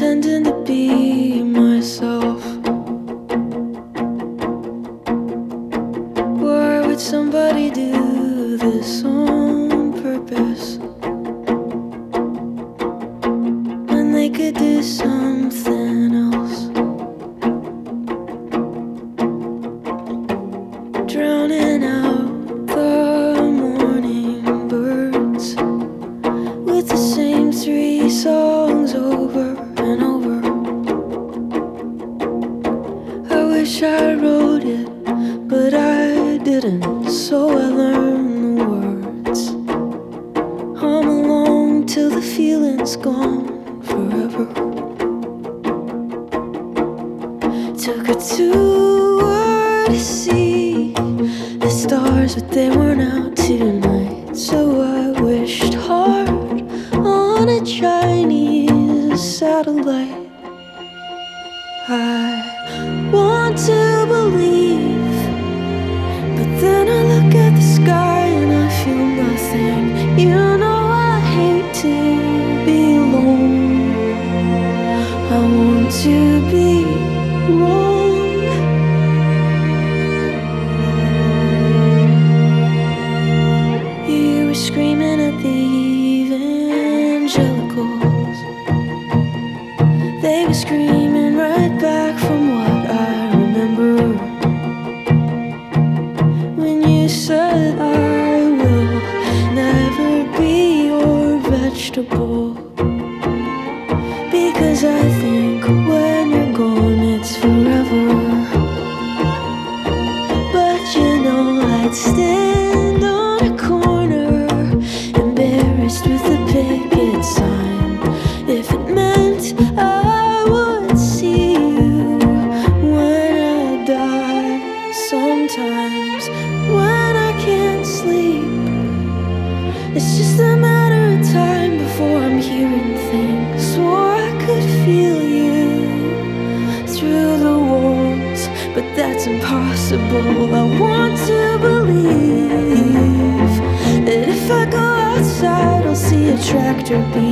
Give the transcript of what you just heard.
pretending to be myself. Why would somebody do this on purpose when they could do something else? Drowning out the morning birds with the same three songs over and over. I wish I wrote it, but I didn't, so I learned the words. Hum along till the feeling's gone forever. Took a tour to see the stars, but they weren't out tonight, so I wished hard on a Chinese satellite. I want to believe, but then I look at the sky and I feel nothing. You know I hate to be alone. I want to be wrong. You were screaming at the evangelicals. They were screaming right back from what I remember. When you said I will never be your vegetable, because I think when you're gone it's forever. But you know I'd stand on a corner, embarrassed with a picket sign, if it meant I would see you when I die. Sometimes when I can't sleep, it's just a matter of time before I'm hearing things. Swore I could feel you through the walls, but that's impossible. I want to believe that if I go outside I'll see a tractor beam